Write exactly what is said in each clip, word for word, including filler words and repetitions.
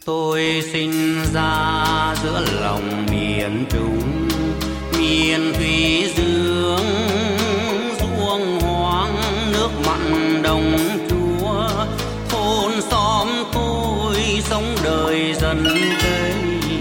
Tôi sinh ra giữa lòng miền Trung, miền thủy dương ruộng hoang nước mặn đồng chúa. Thôn xóm tôi sống đời dân đây.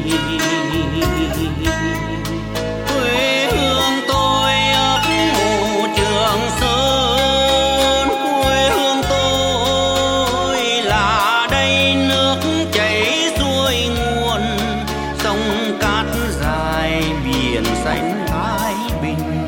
Quê hương tôi ấp ngụ Trường Sơn, quê hương tôi là đây nước chảy xuôi nguồn, sông cát dài biển xanh Thái Bình.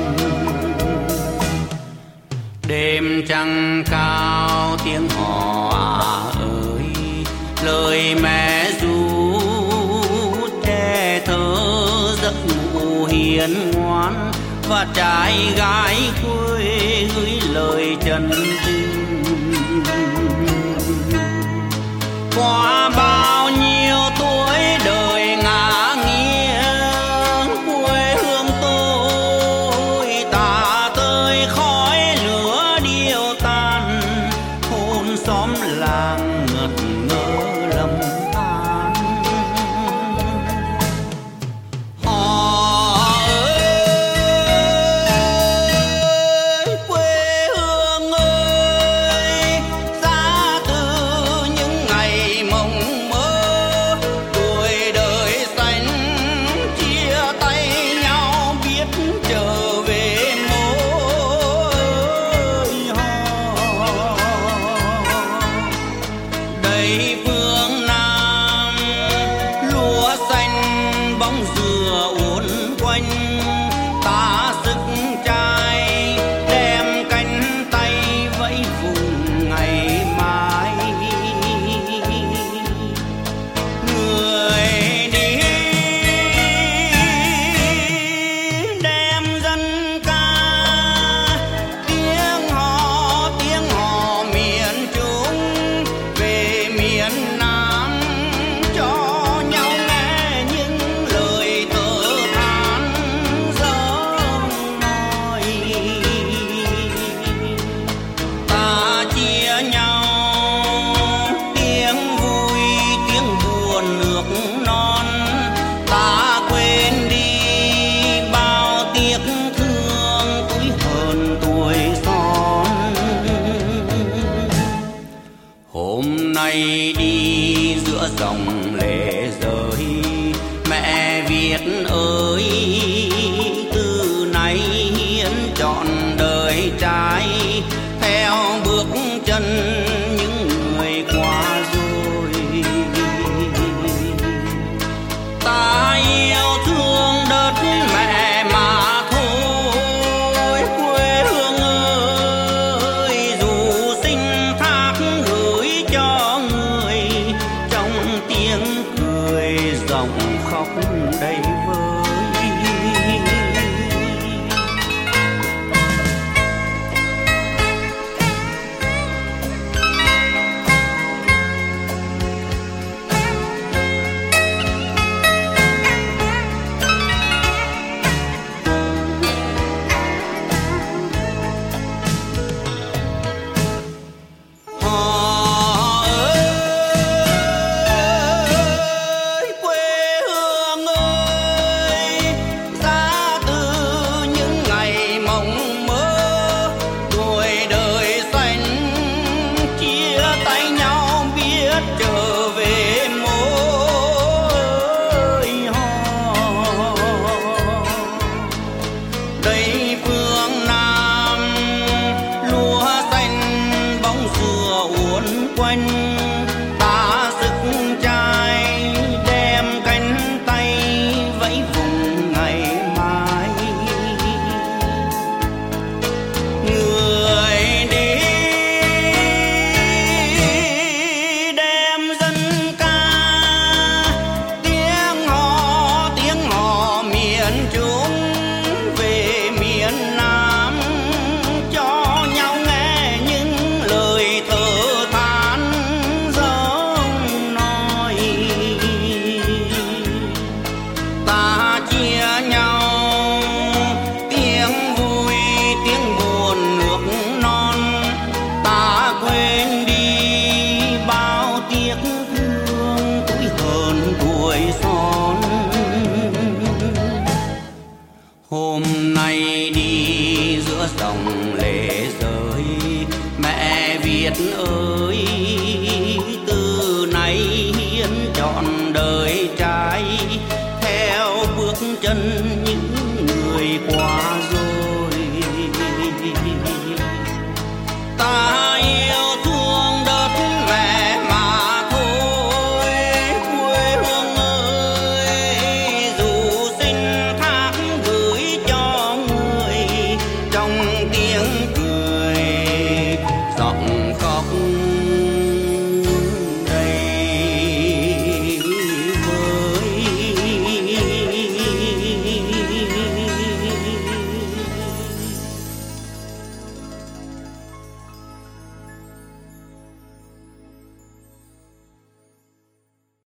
Đêm trăng cao tiếng hò à ơi, lời mẹ ru trẻ thơ giấc ngủ hiền ngoan, và trai gái quê gửi lời chân tình. Qua bao nhiêu tuổi đời ngả nghiêng, quê hương tôi tả tơi khói lửa điêu tàn, thôn xóm làng ngất ngơ lầm than. Họ ơi quê hương ơi, ra từ những ngày mộng mơ, tuổi đời xanh chia tay nhau biết trở về mối họ. Đây phương Nam lúa xanh bóng dừa uốn quanh, ta sức trai đem cánh tay vẫy vùng ngày mai. Người đi đem dân ca tiếng hò tiếng hò miền Trung về miền Nam, cho nhau nghe những lời thở than giống nói. Ta chia nhau tiếng vui tiếng buồn nước non, ta quên đi bao tiếc thương tuổi hơn tuổi son. Hôm nay đi giữa dòng lệ rơi, mẹ Việt ơi từ nay hiến trọn đời trai, theo bước chân những người qua rồi. Ta yêu thương đất mẹ mà thôi, quê hương ơi dù sinh thác gửi cho người, trong tiếng cười giọng khóc đầy vơi. Họ ơi quê hương ơi, duyên trọn đời trai theo bước chân